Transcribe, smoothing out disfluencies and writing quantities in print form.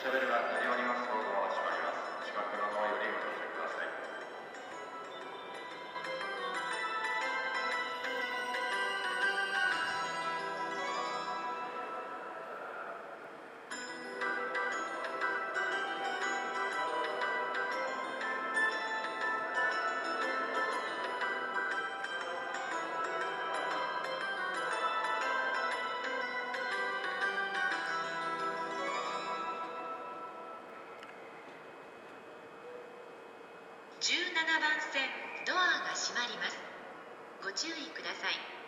車ベルが鳴り終わりますとドアが閉まります。近くのドアよりご乗車ください。 17番線、ドアが閉まります。ご注意ください。